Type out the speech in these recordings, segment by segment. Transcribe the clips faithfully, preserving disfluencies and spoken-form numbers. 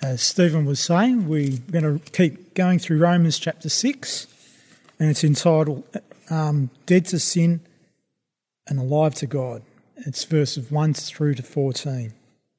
As Stephen was saying, we're going to keep going through Romans chapter six, and it's entitled um, Dead to Sin and Alive to God. It's verses one through to fourteen.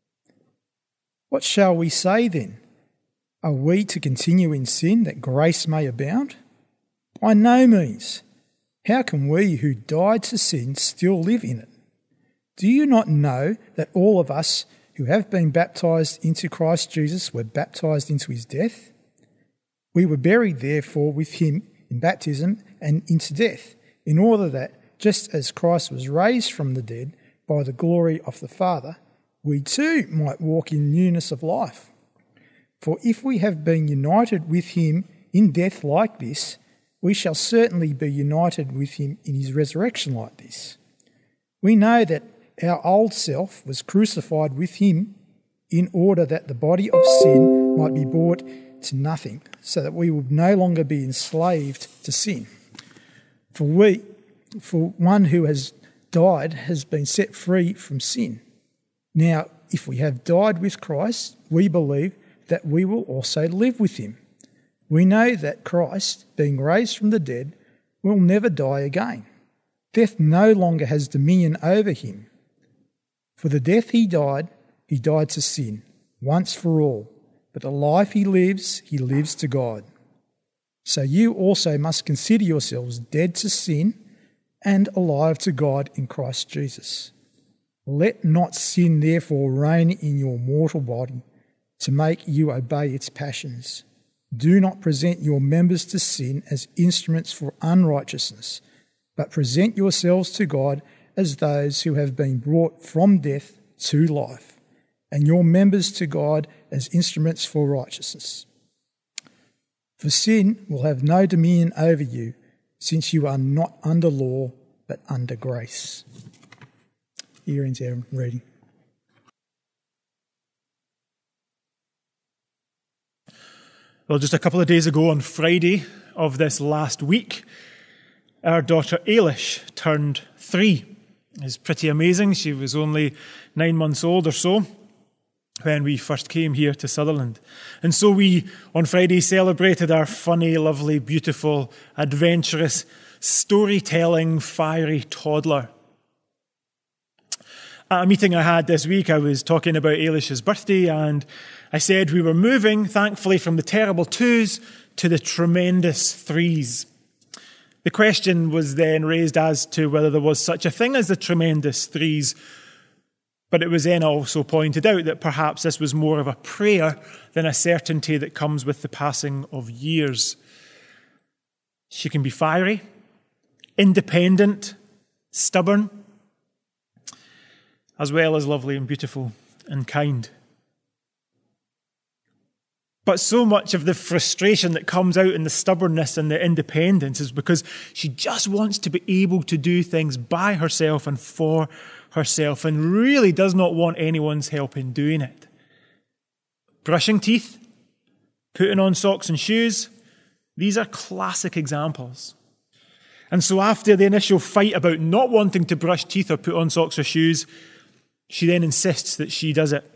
What shall we say then? Are we to continue in sin that grace may abound? By no means. How can we who died to sin still live in it? Do you not know that all of us who have been baptised into Christ Jesus were baptised into his death? We were buried therefore with him in baptism and into death, in order that, just as Christ was raised from the dead by the glory of the Father, we too might walk in newness of life. For if we have been united with him in death like this, we shall certainly be united with him in his resurrection like this. We know that our old self was crucified with him in order that the body of sin might be brought to nothing, so that we would no longer be enslaved to sin. For we, for one who has died has been set free from sin. Now, if we have died with Christ, we believe that we will also live with him. We know that Christ, being raised from the dead, will never die again. Death no longer has dominion over him. For the death he died, he died to sin, once for all. But the life he lives, he lives to God. So you also must consider yourselves dead to sin and alive to God in Christ Jesus. Let not sin therefore reign in your mortal body to make you obey its passions. Do not present your members to sin as instruments for unrighteousness, but present yourselves to God as those who have been brought from death to life, and your members to God as instruments for righteousness. For sin will have no dominion over you, since you are not under law, but under grace. Here ends our reading. Well, just a couple of days ago on Friday of this last week, our daughter Ailish turned three. It's pretty amazing. She was only nine months old or so when we first came here to Sutherland. And so we, on Friday, celebrated our funny, lovely, beautiful, adventurous, storytelling, fiery toddler. At a meeting I had this week, I was talking about Ailish's birthday, and I said we were moving, thankfully, from the terrible twos to the tremendous threes. The question was then raised as to whether there was such a thing as the tremendous threes, but it was then also pointed out that perhaps this was more of a prayer than a certainty that comes with the passing of years. She can be fiery, independent, stubborn, as well as lovely and beautiful and kind. But so much of the frustration that comes out in the stubbornness and the independence is because she just wants to be able to do things by herself and for herself, and really does not want anyone's help in doing it. Brushing teeth, putting on socks and shoes, these are classic examples. And so after the initial fight about not wanting to brush teeth or put on socks or shoes, she then insists that she does it.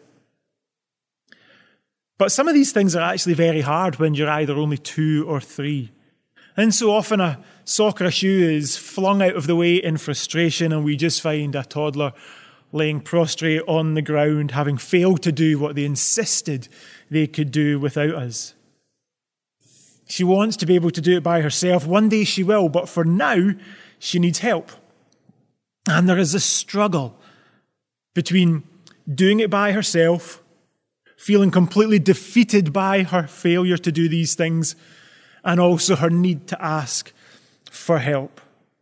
But some of these things are actually very hard when you're either only two or three. And so often a sock or a shoe is flung out of the way in frustration, and we just find a toddler laying prostrate on the ground, having failed to do what they insisted they could do without us. She wants to be able to do it by herself. One day she will, but for now, she needs help. And there is a struggle between doing it by herself, feeling completely defeated by her failure to do these things, and also her need to ask for help.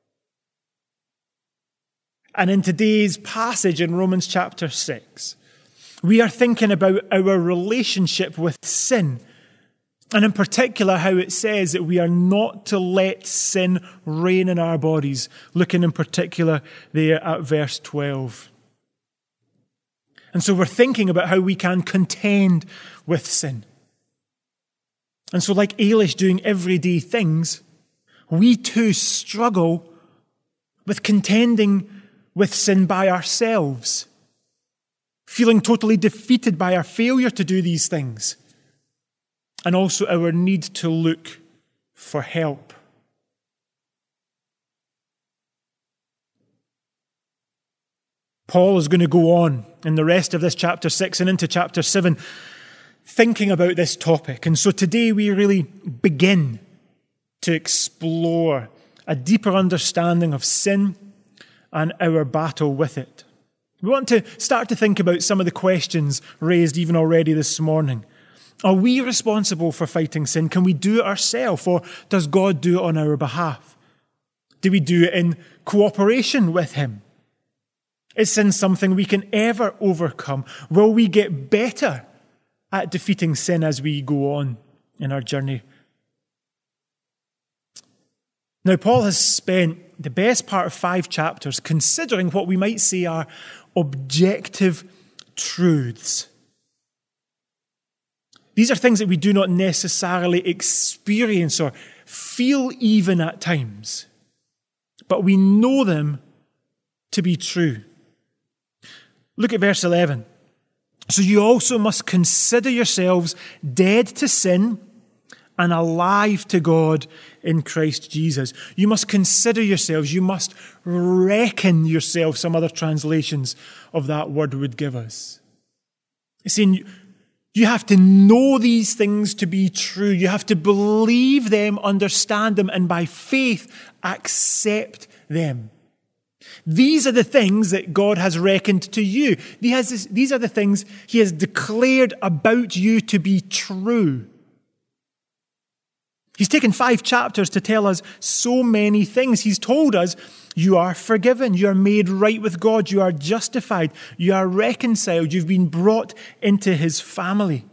And in today's passage in Romans chapter six, we are thinking about our relationship with sin, and in particular how it says that we are not to let sin reign in our bodies, looking in particular there at verse twelve. And so we're thinking about how we can contend with sin. And so like Ailish doing everyday things, we too struggle with contending with sin by ourselves, feeling totally defeated by our failure to do these things. and also our need to look for help. Paul is going to go on in the rest of this chapter six and into chapter seven thinking about this topic. And so today we really begin to explore a deeper understanding of sin and our battle with it. We want to start to think about some of the questions raised even already this morning. Are we responsible for fighting sin? Can we do it ourselves, or does God do it on our behalf? Do we do it in cooperation with him? Is sin something we can ever overcome? Will we get better at defeating sin as we go on in our journey? Now, Paul has spent the best part of five chapters considering what we might say are objective truths. These are things that we do not necessarily experience or feel even at times, but we know them to be true. Look at verse eleven. So you also must consider yourselves dead to sin and alive to God in Christ Jesus. You must consider yourselves. You must reckon yourself, some other translations of that word would give us. It's saying you have to know these things to be true. You have to believe them, understand them, and by faith accept them. These are the things that God has reckoned to you. These are the things he has declared about you to be true. He's taken five chapters to tell us so many things. He's told us you are forgiven, you are made right with God, you are justified, you are reconciled, you've been brought into his family.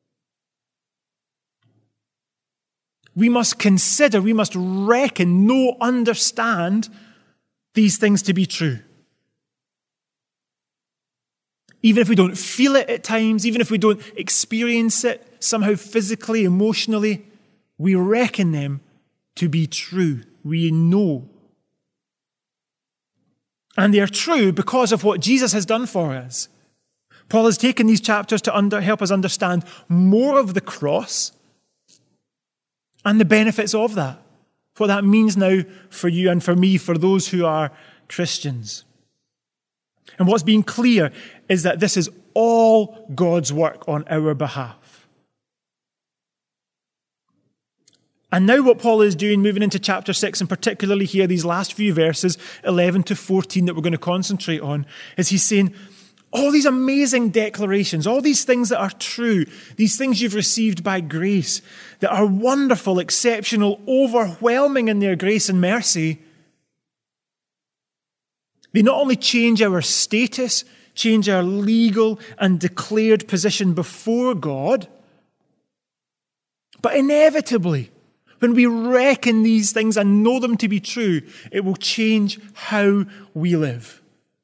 We must consider, we must reckon, know, understand these things to be true. Even if we don't feel it at times, even if we don't experience it somehow physically, emotionally, we reckon them to be true. We know. And they are true because of what Jesus has done for us. Paul has taken these chapters to under, help us understand more of the cross and the benefits of that. What that means now for you and for me, for those who are Christians. And what's being clear is that this is all God's work on our behalf. And now what Paul is doing, moving into chapter six, and particularly here, these last few verses, eleven to fourteen, that we're going to concentrate on, is he's saying, all these amazing declarations, all these things that are true, these things you've received by grace, that are wonderful, exceptional, overwhelming in their grace and mercy, they not only change our status, change our legal and declared position before God, but inevitably, when we reckon these things and know them to be true, it will change how we live.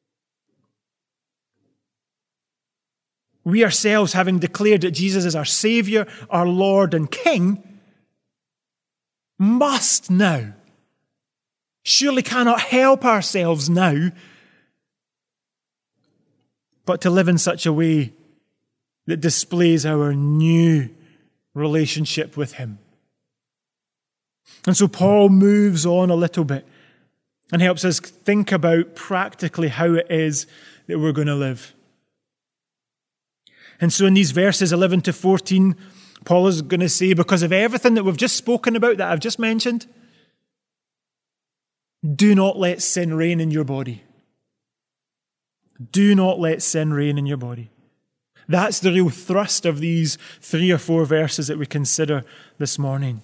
We ourselves, having declared that Jesus is our Saviour, our Lord and King, must now, surely cannot help ourselves now, but to live in such a way that displays our new relationship with him. And so Paul moves on a little bit and helps us think about practically how it is that we're going to live. And so in these verses eleven to fourteen, Paul is going to say, because of everything that we've just spoken about, that I've just mentioned, do not let sin reign in your body. Do not let sin reign in your body. That's the real thrust of these three or four verses that we consider this morning.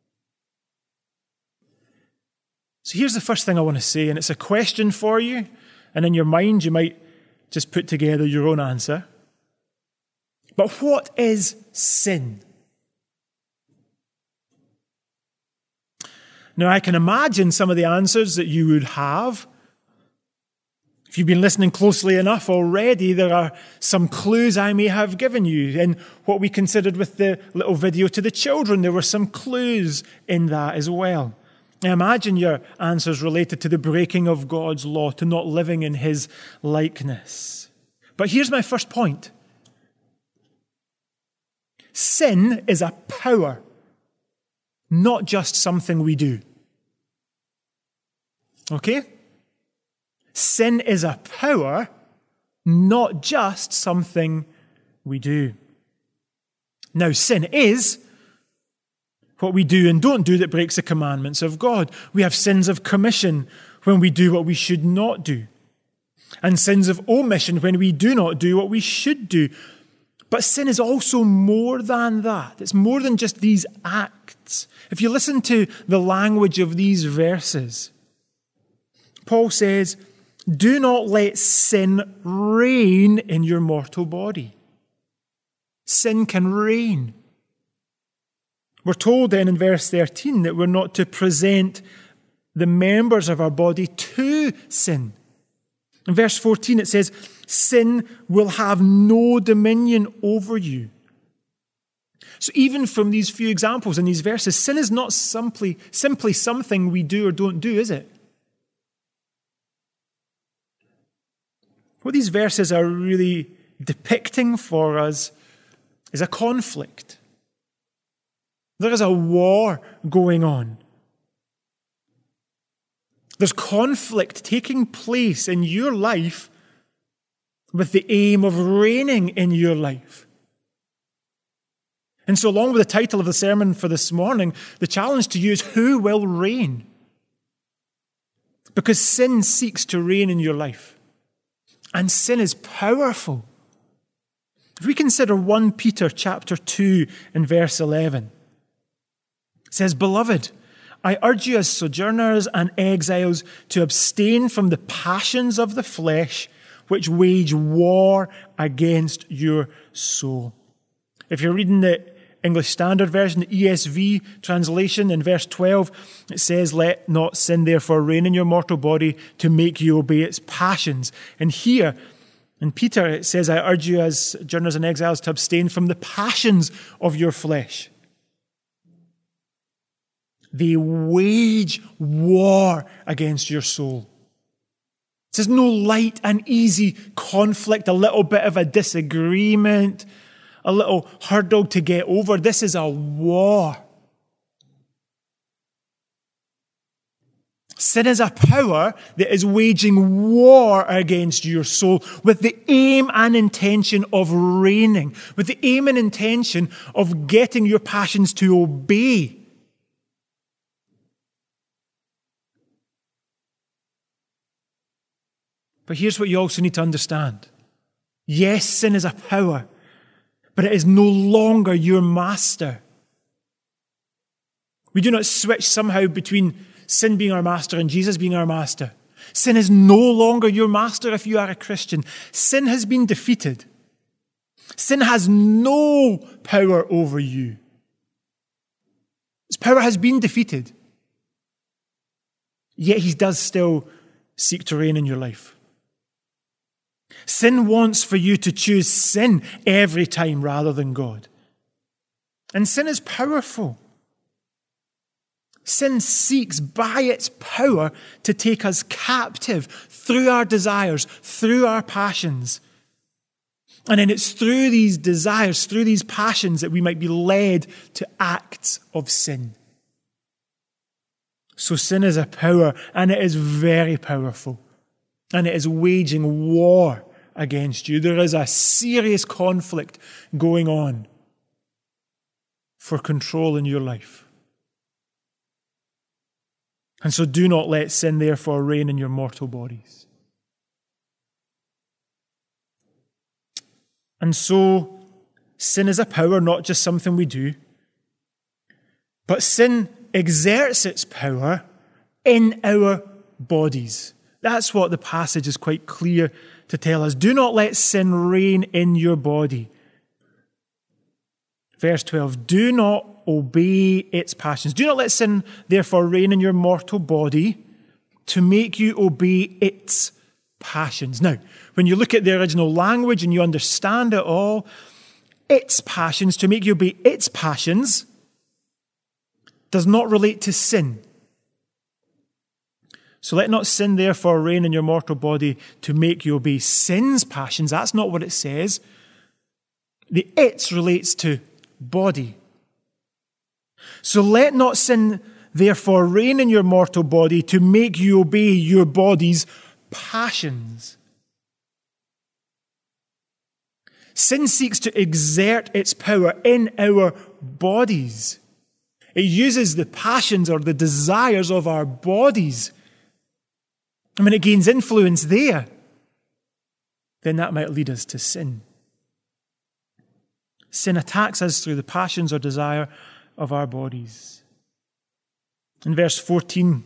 So here's the first thing I want to say, and it's a question for you, and in your mind you might just put together your own answer. But what is sin? Now, I can imagine some of the answers that you would have. If you've been listening closely enough already, there are some clues I may have given you. In what we considered with the little video to the children, there were some clues in that as well. I imagine your answers related to the breaking of God's law, to not living in his likeness. But here's my first point. sin is a power, not just something we do. Okay? Sin is a power, not just something we do. Now, sin is what we do and don't do that breaks the commandments of God. We have sins of commission when we do what we should not do, and sins of omission when we do not do what we should do. But sin is also more than that. It's more than just these acts. If you listen to the language of these verses, Paul says, do not let sin reign in your mortal body. Sin can reign. We're told then in verse thirteen that we're not to present the members of our body to sin. In verse fourteen it says, sin will have no dominion over you. So even from these few examples in these verses, sin is not simply, simply something we do or don't do, is it? What these verses are really depicting for us is a conflict. There is a war going on. There's conflict taking place in your life with the aim of reigning in your life. And so along with the title of the sermon for this morning, the challenge to you is who will reign? Because sin seeks to reign in your life. And sin is powerful. If we consider First Peter chapter two and verse eleven, it says, Beloved, I urge you as sojourners and exiles to abstain from the passions of the flesh which wage war against your soul. If you're reading the English Standard Version, the E S V translation, in verse twelve, it says, Let not sin therefore reign in your mortal body to make you obey its passions. And here, in Peter, it says, I urge you as journeyers and exiles to abstain from the passions of your flesh. They wage war against your soul. It says no light and easy conflict, a little bit of a disagreement, a little hurdle to get over. This is a war. Sin is a power that is waging war against your soul with the aim and intention of reigning, with the aim and intention of getting your passions to obey. But here's what you also need to understand. Yes, sin is a power, but it is no longer your master. We do not switch somehow between sin being our master and Jesus being our master. Sin is no longer your master if you are a Christian. Sin has been defeated. Sin has no power over you. Its power has been defeated. Yet he does still seek to reign in your life. Sin wants for you to choose sin every time rather than God. And sin is powerful. Sin seeks by its power to take us captive through our desires, through our passions. And then it's through these desires, through these passions, that we might be led to acts of sin. So sin is a power, and it is very powerful. And it is waging war against you. There is a serious conflict going on for control in your life. And so do not let sin therefore reign in your mortal bodies. And so sin is a power, not just something we do, but sin exerts its power in our bodies. That's what the passage is quite clear to tell us. Do not let sin reign in your body. Verse twelve, do not obey its passions. Do not let sin, therefore, reign in your mortal body to make you obey its passions. Now, when you look at the original language and you understand it all, its passions, to make you obey its passions, does not relate to sin. So let not sin, therefore, reign in your mortal body to make you obey sin's passions. That's not what it says. The its relates to body. So let not sin therefore reign in your mortal body to make you obey your body's passions. Sin seeks to exert its power in our bodies. It uses the passions or the desires of our bodies. And when it gains influence there, then that might lead us to sin. Sin attacks us through the passions or desire of our bodies. In verse fourteen,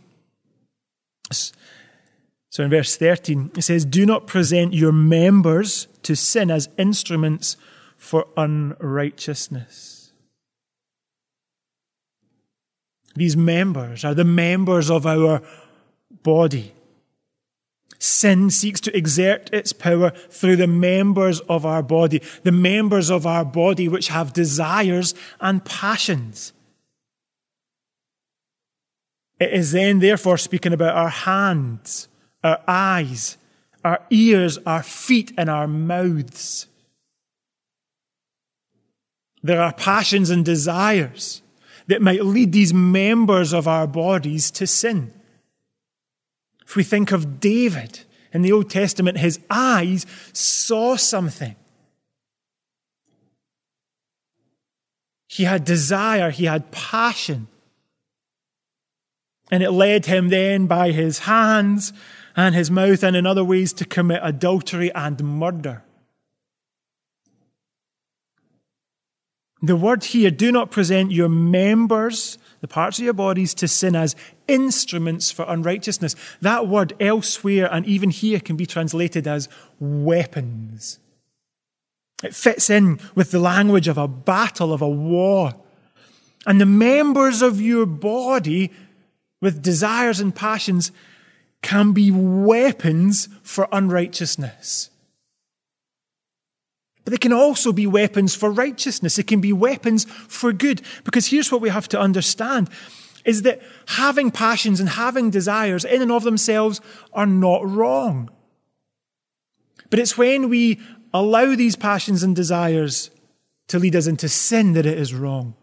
so in verse thirteen, it says, "Do not present your members to sin as instruments for unrighteousness." These members are the members of our body. Sin seeks to exert its power through the members of our body, the members of our body which have desires and passions. It is then, therefore, speaking about our hands, our eyes, our ears, our feet, and our mouths. There are passions and desires that might lead these members of our bodies to sin. If we think of David in the Old Testament, his eyes saw something. He had desire, he had passion. And it led him then by his hands and his mouth and in other ways to commit adultery and murder. The word here, do not present your members, the parts of your bodies, to sin as instruments for unrighteousness. That word elsewhere and even here can be translated as weapons. It fits in with the language of a battle, of a war. And the members of your body with desires and passions can be weapons for unrighteousness. But they can also be weapons for righteousness. It can be weapons for good. Because here's what we have to understand, is that having passions and having desires in and of themselves are not wrong. But it's when we allow these passions and desires to lead us into sin that it is wrong.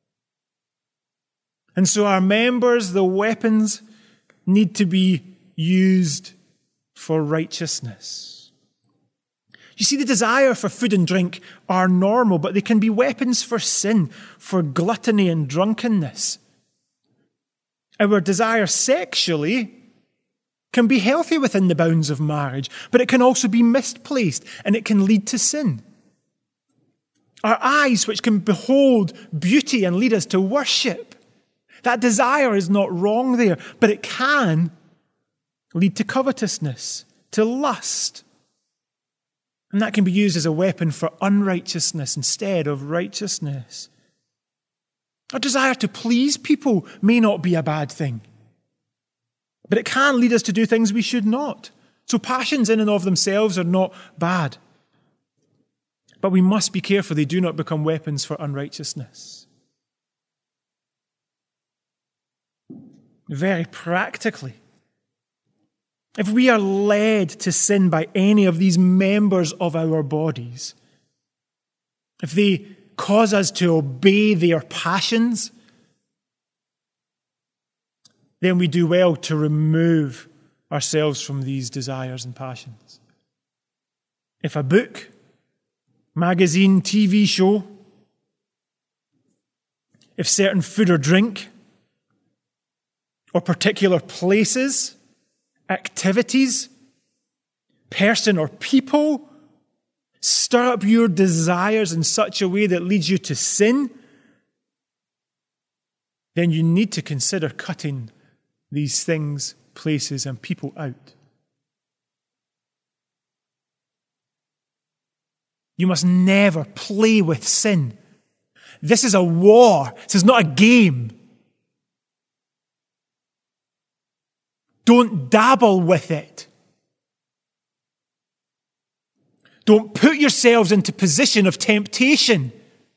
And so our members, the weapons, need to be used for righteousness. You see, the desire for food and drink are normal, but they can be weapons for sin, for gluttony and drunkenness. Our desire sexually can be healthy within the bounds of marriage, but it can also be misplaced and it can lead to sin. Our eyes, which can behold beauty and lead us to worship, that desire is not wrong there, but it can lead to covetousness, to lust. And that can be used as a weapon for unrighteousness instead of righteousness. Our desire to please people may not be a bad thing, but it can lead us to do things we should not. So passions in and of themselves are not bad. But we must be careful they do not become weapons for unrighteousness. Very practically, if we are led to sin by any of these members of our bodies, if they cause us to obey their passions, then we do well to remove ourselves from these desires and passions. If a book, magazine, T V show, if certain food or drink, or particular places, activities, person or people stir up your desires in such a way that leads you to sin, then you need to consider cutting these things, places, and people out. You must never play with sin. This is a war. This is not a game. Don't dabble with it. Don't put yourselves into position of temptation.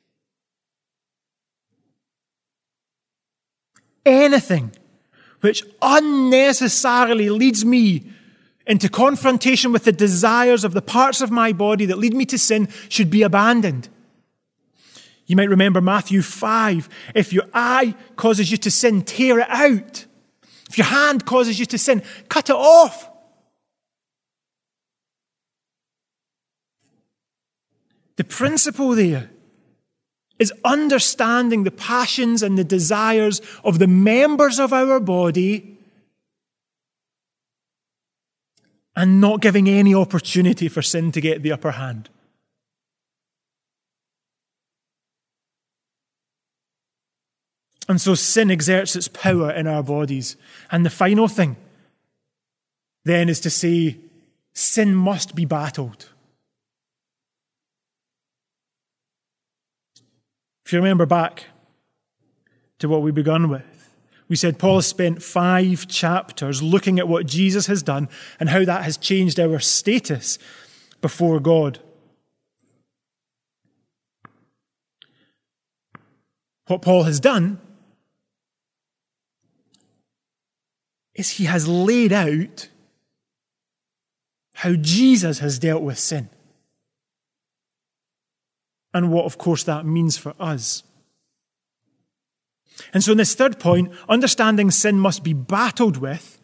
Anything which unnecessarily leads me into confrontation with the desires of the parts of my body that lead me to sin should be abandoned. You might remember Matthew five. If your eye causes you to sin, tear it out. If your hand causes you to sin, cut it off. The principle there is understanding the passions and the desires of the members of our body and not giving any opportunity for sin to get the upper hand. And so sin exerts its power in our bodies. And the final thing then is to say, sin must be battled. If you remember back to what we began with, we said Paul has spent five chapters looking at what Jesus has done and how that has changed our status before God. What Paul has done is he has laid out how Jesus has dealt with sin. And what, of course, that means for us. And so in this third point, understanding sin must be battled with.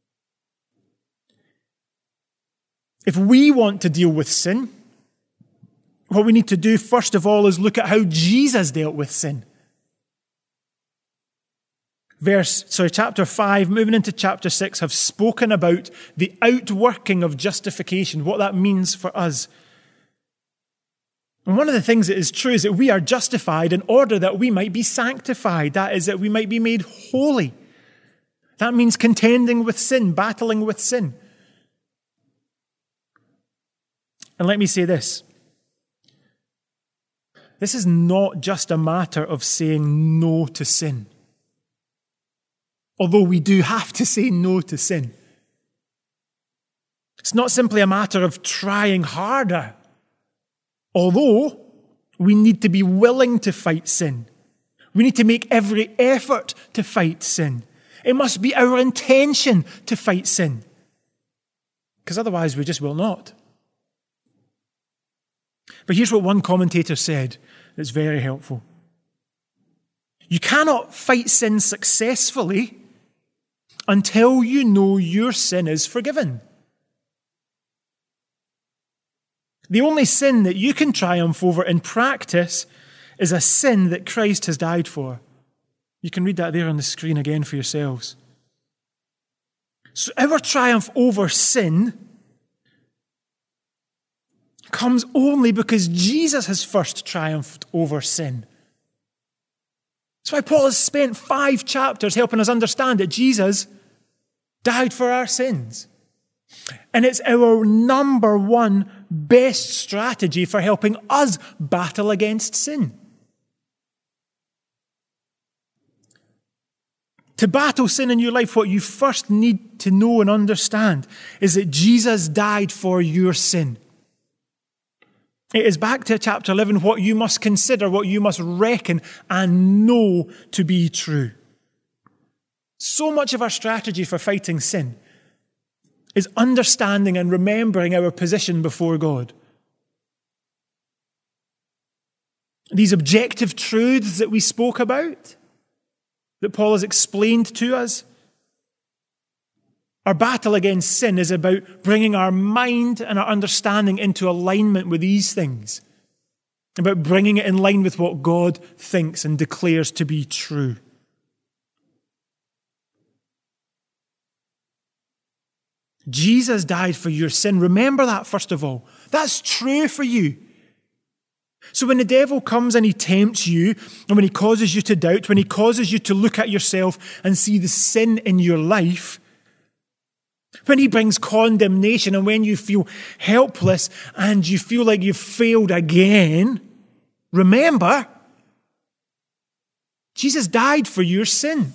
If we want to deal with sin, what we need to do, first of all, is look at how Jesus dealt with sin. Verse, sorry, chapter five, moving into chapter six, have spoken about the outworking of justification, what that means for us. And one of the things that is true is that we are justified in order that we might be sanctified. That is, that we might be made holy. That means contending with sin, battling with sin. And let me say this. This is not just a matter of saying no to sin. Although we do have to say no to sin. It's not simply a matter of trying harder. Although we need to be willing to fight sin. We need to make every effort to fight sin. It must be our intention to fight sin. Because otherwise we just will not. But here's what one commentator said that's very helpful. You cannot fight sin successfully until you know your sin is forgiven. The only sin that you can triumph over in practice is a sin that Christ has died for. You can read that there on the screen again for yourselves. So our triumph over sin comes only because Jesus has first triumphed over sin. That's why Paul has spent five chapters helping us understand that Jesus died for our sins. And it's our number one best strategy for helping us battle against sin. To battle sin in your life, what you first need to know and understand is that Jesus died for your sin. It is back to chapter eleven, what you must consider, what you must reckon and know to be true. So much of our strategy for fighting sin is understanding and remembering our position before God. These objective truths that we spoke about, that Paul has explained to us, our battle against sin is about bringing our mind and our understanding into alignment with these things, about bringing it in line with what God thinks and declares to be true. Jesus died for your sin. Remember that, first of all. That's true for you. So when the devil comes and he tempts you, and when he causes you to doubt, when he causes you to look at yourself and see the sin in your life, when he brings condemnation and when you feel helpless and you feel like you've failed again, remember, Jesus died for your sin.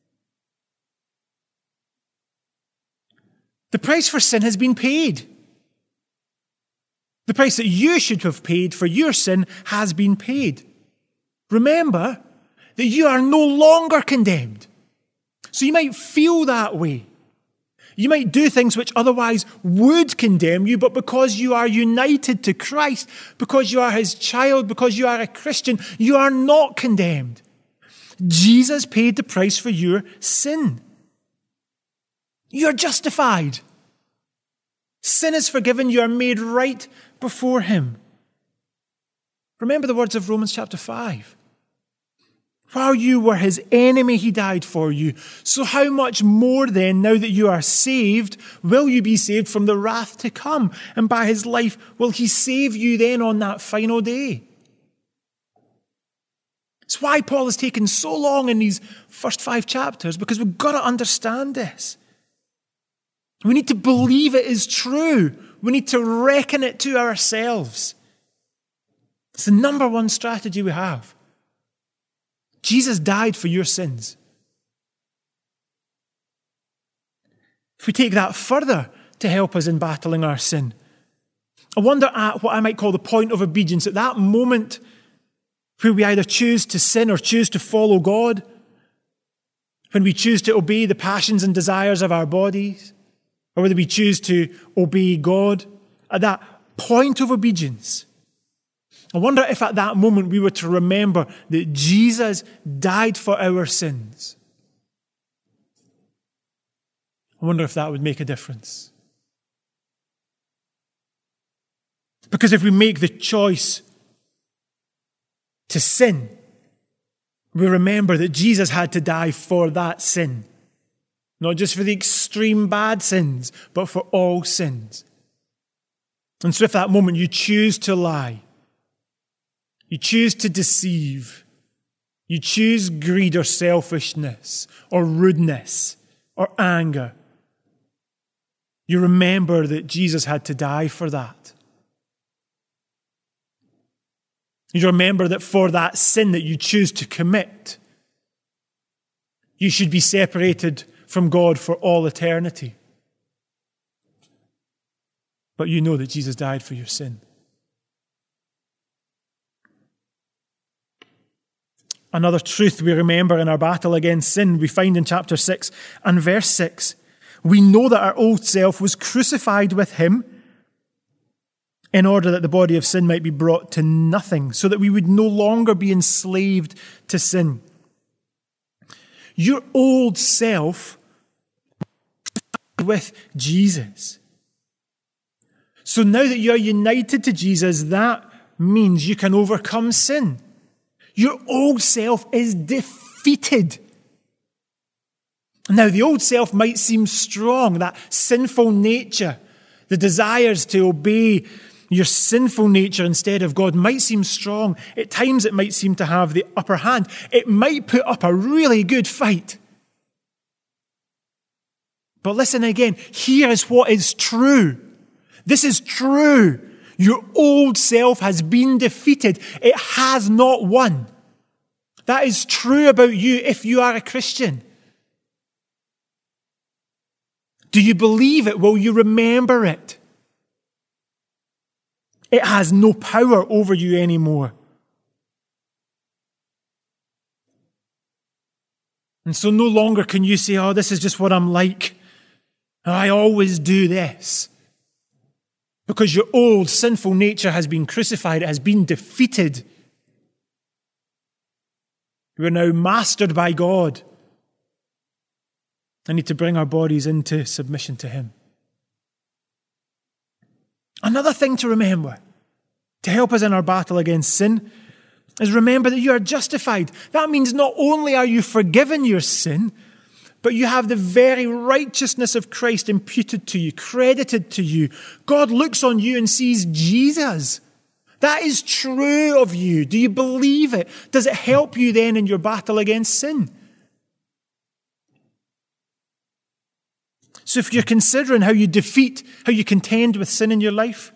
The price for sin has been paid. The price that you should have paid for your sin has been paid. Remember that you are no longer condemned. So you might feel that way. You might do things which otherwise would condemn you, but because you are united to Christ, because you are his child, because you are a Christian, you are not condemned. Jesus paid the price for your sin. You are justified. Sin is forgiven. You are made right before him. Remember the words of Romans chapter five. While you were his enemy, he died for you. So how much more then, now that you are saved, will you be saved from the wrath to come? And by his life, will he save you then on that final day? It's why Paul has taken so long in these first five chapters, because we've got to understand this. We need to believe it is true. We need to reckon it to ourselves. It's the number one strategy we have. Jesus died for your sins. If we take that further to help us in battling our sin, I wonder at what I might call the point of obedience, at that moment where we either choose to sin or choose to follow God, when we choose to obey the passions and desires of our bodies, or whether we choose to obey God, at that point of obedience, I wonder if at that moment we were to remember that Jesus died for our sins. I wonder if that would make a difference. Because if we make the choice to sin, we remember that Jesus had to die for that sin. Not just for the extreme bad sins, but for all sins. And so if at that moment you choose to lie, you choose to deceive, you choose greed or selfishness or rudeness or anger, you remember that Jesus had to die for that. You remember that for that sin that you choose to commit, you should be separated from God for all eternity. But you know that Jesus died for your sin. Another truth we remember in our battle against sin, we find in chapter six and verse six. We know that our old self was crucified with him in order that the body of sin might be brought to nothing, so that we would no longer be enslaved to sin. Your old self with Jesus. So now that you are united to Jesus, that means you can overcome sin. Your old self is defeated. Now, the old self might seem strong, that sinful nature, the desires to obey your sinful nature instead of God might seem strong. At times it might seem to have the upper hand. It might put up a really good fight. But listen again, here is what is true. This is true. Your old self has been defeated. It has not won. That is true about you if you are a Christian. Do you believe it? Will you remember it? It has no power over you anymore. And so no longer can you say, oh, this is just what I'm like. I always do this. Because your old sinful nature has been crucified, it has been defeated. We are now mastered by God. I need to bring our bodies into submission to him. Another thing to remember, to help us in our battle against sin, is remember that you are justified. That means not only are you forgiven your sin, but you have the very righteousness of Christ imputed to you, credited to you. God looks on you and sees Jesus. That is true of you. Do you believe it? Does it help you then in your battle against sin? So if you're considering how you defeat, how you contend with sin in your life,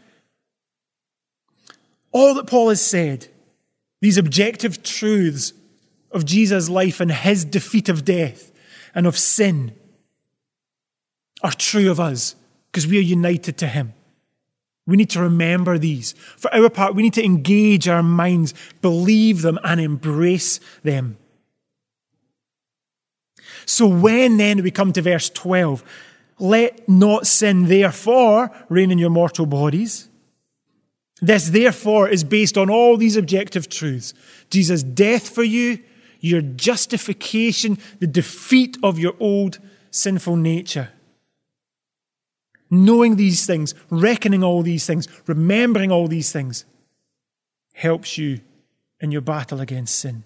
all that Paul has said, these objective truths of Jesus' life and his defeat of death and of sin, are true of us because we are united to him. We need to remember these. For our part, we need to engage our minds, believe them, and embrace them. So when then we come to verse twelve, let not sin therefore reign in your mortal bodies. This therefore is based on all these objective truths. Jesus' death for you, your justification, the defeat of your old sinful nature. Knowing these things, reckoning all these things, remembering all these things helps you in your battle against sin.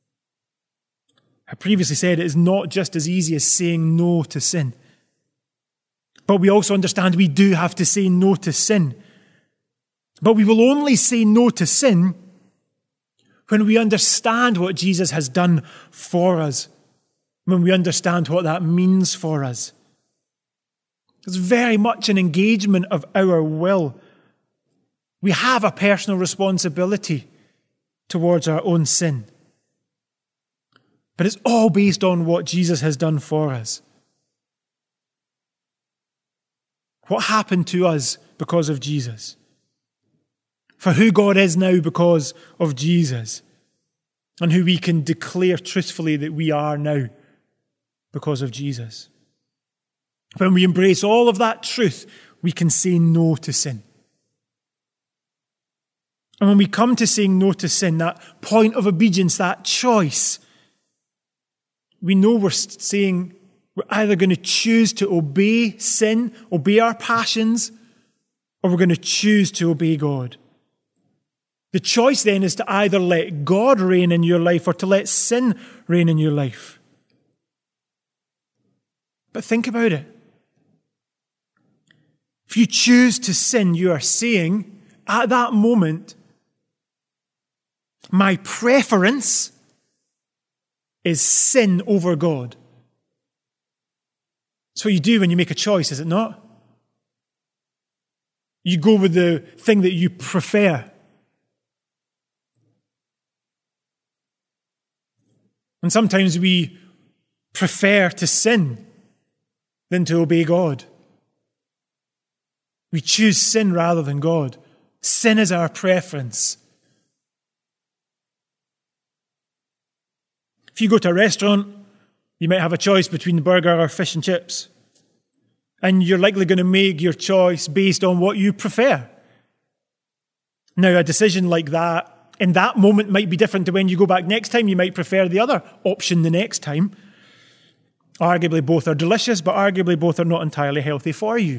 I previously said it is not just as easy as saying no to sin. But we also understand we do have to say no to sin. But we will only say no to sin when we understand what Jesus has done for us, when we understand what that means for us. It's very much an engagement of our will. We have a personal responsibility towards our own sin. But it's all based on what Jesus has done for us. What happened to us because of Jesus? For who God is now because of Jesus, and who we can declare truthfully that we are now because of Jesus. When we embrace all of that truth, we can say no to sin. And when we come to saying no to sin, that point of obedience, that choice, we know we're saying we're either going to choose to obey sin, obey our passions, or we're going to choose to obey God. The choice then is to either let God reign in your life or to let sin reign in your life. But think about it. If you choose to sin, you are saying, at that moment, my preference is sin over God. That's what you do when you make a choice, is it not? You go with the thing that you prefer. And sometimes we prefer to sin than to obey God. We choose sin rather than God. Sin is our preference. If you go to a restaurant, you might have a choice between burger or fish and chips. And you're likely going to make your choice based on what you prefer. Now, a decision like that in that moment might be different to when you go back next time. You might prefer the other option the next time. Arguably both are delicious, but arguably both are not entirely healthy for you.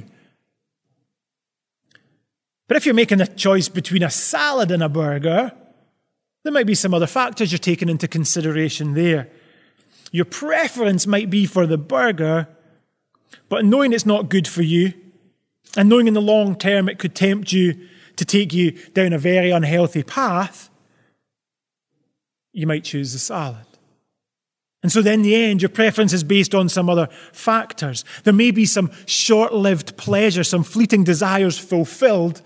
But if you're making a choice between a salad and a burger, there might be some other factors you're taking into consideration there. Your preference might be for the burger, but knowing it's not good for you, and knowing in the long term it could tempt you to take you down a very unhealthy path, you might choose the salad. And so then in the end, your preference is based on some other factors. There may be some short-lived pleasure, some fleeting desires fulfilled.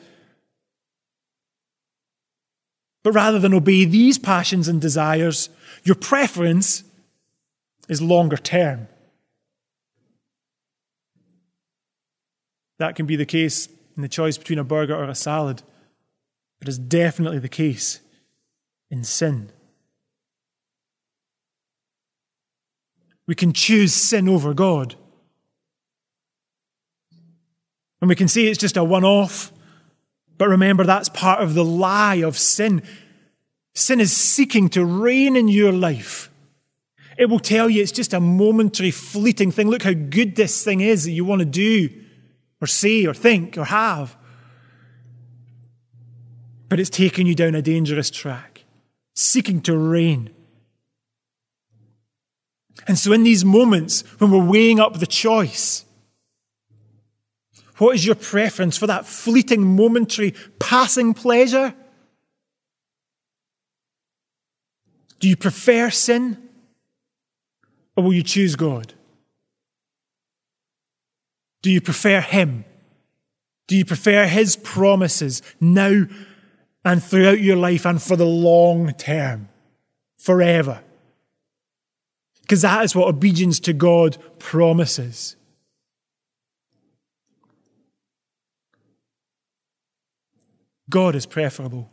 But rather than obey these passions and desires, your preference is longer term. That can be the case in the choice between a burger or a salad, but it's definitely the case in sin. We can choose sin over God. And we can say it's just a one-off, but remember that's part of the lie of sin. Sin is seeking to reign in your life. It will tell you it's just a momentary, fleeting thing. Look how good this thing is that you want to do or say or think or have. But it's taking you down a dangerous track, seeking to reign. And so in these moments when we're weighing up the choice, what is your preference for that fleeting, momentary, passing pleasure? Do you prefer sin? Or will you choose God? Do you prefer Him? Do you prefer His promises now and throughout your life and for the long term? Forever? Because that is what obedience to God promises. God is preferable.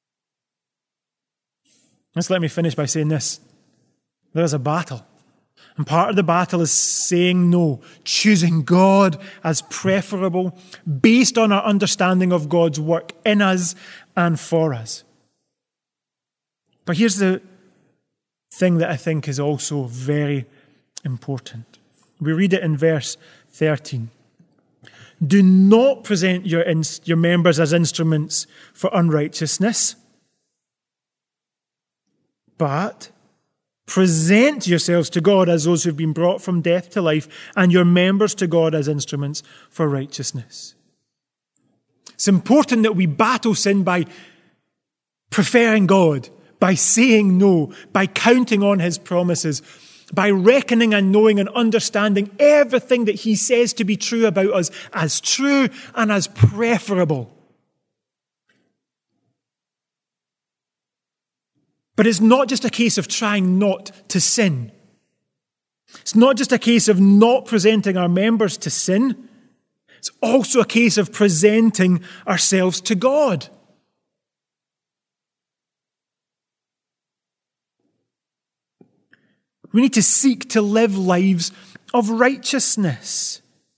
Just let me finish by saying this. There is a battle. And part of the battle is saying no, choosing God as preferable, based on our understanding of God's work in us and for us. But here's the thing that I think is also very important. We read it in verse thirteen. Do not present your, ins- your members as instruments for unrighteousness, but present yourselves to God as those who've been brought from death to life, and your members to God as instruments for righteousness. It's important that we battle sin by preferring God, by saying no, by counting on his promises, by reckoning and knowing and understanding everything that he says to be true about us as true and as preferable. But it's not just a case of trying not to sin. It's not just a case of not presenting our members to sin. It's also a case of presenting ourselves to God. We need to seek to live lives of righteousness.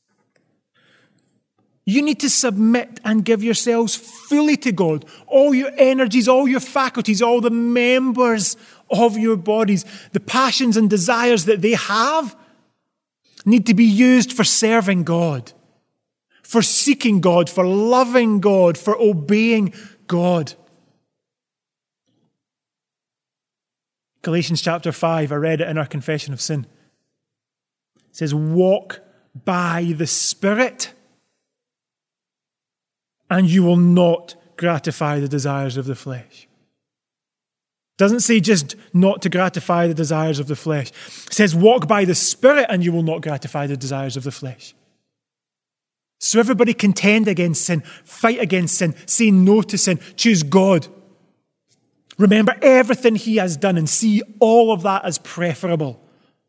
You need to submit and give yourselves fully to God. All your energies, all your faculties, all the members of your bodies, the passions and desires that they have need to be used for serving God, for seeking God, for loving God, for obeying God. Galatians chapter five, I read it in our confession of sin. It says, walk by the Spirit, and you will not gratify the desires of the flesh. It doesn't say just not to gratify the desires of the flesh. It says walk by the Spirit and you will not gratify the desires of the flesh. So everybody contend against sin, fight against sin, say no to sin, choose God. Remember everything he has done and see all of that as preferable.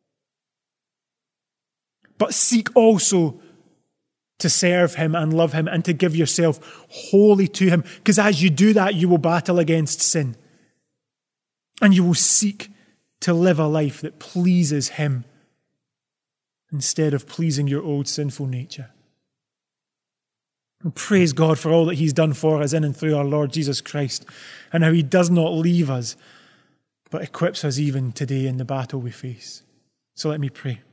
But seek also to serve him and love him and to give yourself wholly to him. Because as you do that, you will battle against sin. And you will seek to live a life that pleases him instead of pleasing your old sinful nature. And praise God for all that he's done for us in and through our Lord Jesus Christ, and how he does not leave us, but equips us even today in the battle we face. So let me pray.